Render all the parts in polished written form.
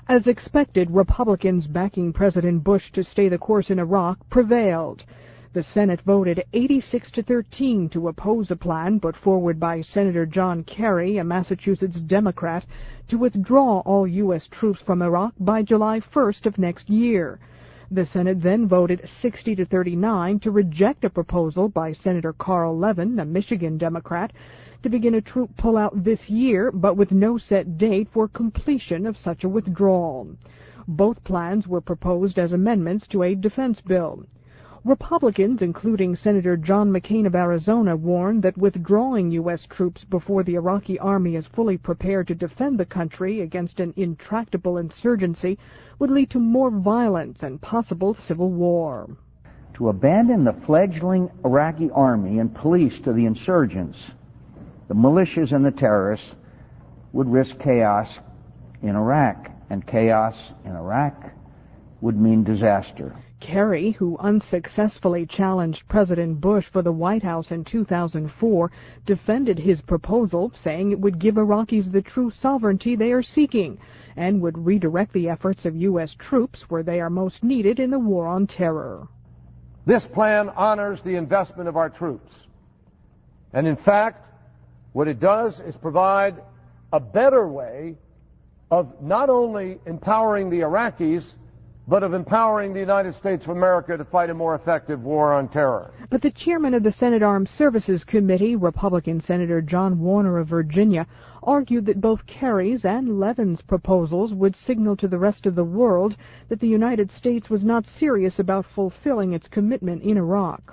As expected, Republicans backing President Bush to stay the course in Iraq prevailed. The Senate voted 86-13 to oppose a plan put forward by Senator John Kerry, a Massachusetts Democrat, to withdraw all U.S. troops from Iraq by July 1st of next year. The Senate then voted 60-39 to reject a proposal by Senator Carl Levin, a Michigan Democrat, to begin a troop pullout this year, but with no set date for completion of such a withdrawal. Both plans were proposed as amendments to a defense bill. Republicans, including Senator John McCain of Arizona, warned that withdrawing U.S. troops before the Iraqi army is fully prepared to defend the country against an intractable insurgency would lead to more violence and possible civil war. To abandon the fledgling Iraqi army and police to the insurgents, the militias and the terrorists, would risk chaos in Iraq, and chaos in Iraq would mean disaster. Kerry, who unsuccessfully challenged President Bush for the White House in 2004, defended his proposal, saying it would give Iraqis the true sovereignty they are seeking and would redirect the efforts of U.S. troops where they are most needed in the war on terror. This plan honors the investment of our troops. And in fact, what it does is provide a better way of not only empowering the Iraqis, but of empowering the United States of America to fight a more effective war on terror. But the chairman of the Senate Armed Services Committee, Republican Senator John Warner of Virginia, argued that both Kerry's and Levin's proposals would signal to the rest of the world that the United States was not serious about fulfilling its commitment in Iraq.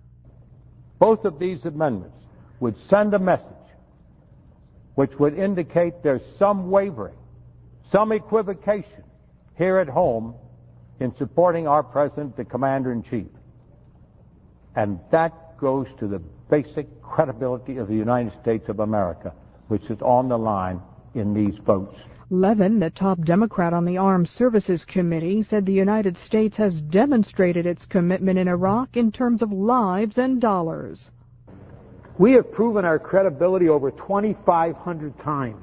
Both of these amendments would send a message which would indicate there's some wavering, some equivocation here at home in supporting our President, the Commander-in-Chief. And that goes to the basic credibility of the United States of America, which is on the line in these votes. Levin, the top Democrat on the Armed Services Committee, said the United States has demonstrated its commitment in Iraq in terms of lives and dollars. We have proven our credibility over 2,500 times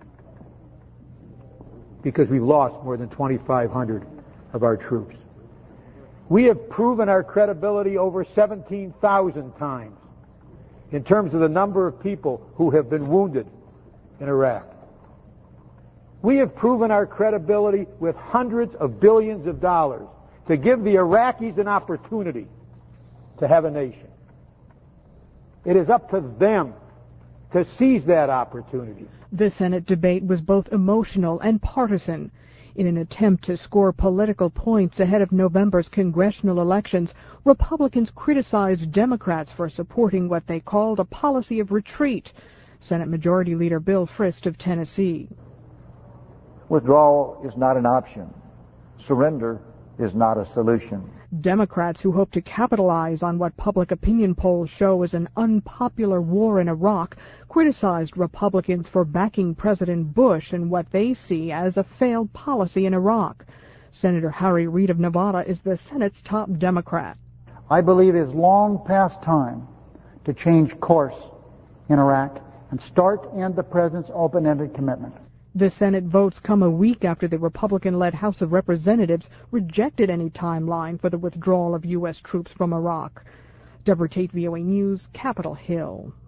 because we've lost more than 2,500 of our troops. We have proven our credibility over 17,000 times in terms of the number of people who have been wounded in Iraq. We have proven our credibility with hundreds of billions of dollars to give the Iraqis an opportunity to have a nation. It is up to them to seize that opportunity. The Senate debate was both emotional and partisan. In an attempt to score political points ahead of November's congressional elections, Republicans criticized Democrats for supporting what they called a policy of retreat. Senate Majority Leader Bill Frist of Tennessee. Withdrawal is not an option. Surrender is not a solution. Democrats who hope to capitalize on what public opinion polls show as an unpopular war in Iraq criticized Republicans for backing President Bush in what they see as a failed policy in Iraq. Senator Harry Reid of Nevada is the Senate's top Democrat. I believe it is long past time to change course in Iraq and start to end the President's open-ended commitment. The Senate votes come a week after the Republican-led House of Representatives rejected any timeline for the withdrawal of U.S. troops from Iraq. Deborah Tate, VOA News, Capitol Hill.